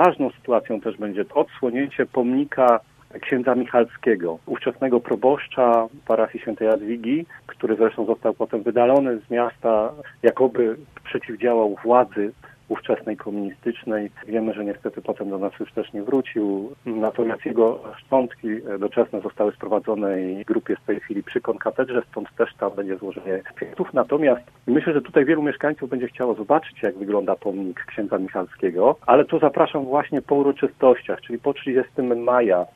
ważną sytuacją też będzie odsłonięcie pomnika księdza Michalskiego, ówczesnego proboszcza parafii świętej Jadwigi, który zresztą został potem wydalony z miasta, jakoby przeciwdziałał władzy ówczesnej komunistycznej. Wiemy, że niestety potem do nas już też nie wrócił. Natomiast jego szczątki doczesne zostały sprowadzone i grób jest w tej chwili przy konkatedrze, stąd też tam będzie złożenie kwiatów. Natomiast myślę, że tutaj wielu mieszkańców będzie chciało zobaczyć, jak wygląda pomnik księdza Michalskiego, ale to zapraszam właśnie po uroczystościach, czyli po 30 maja.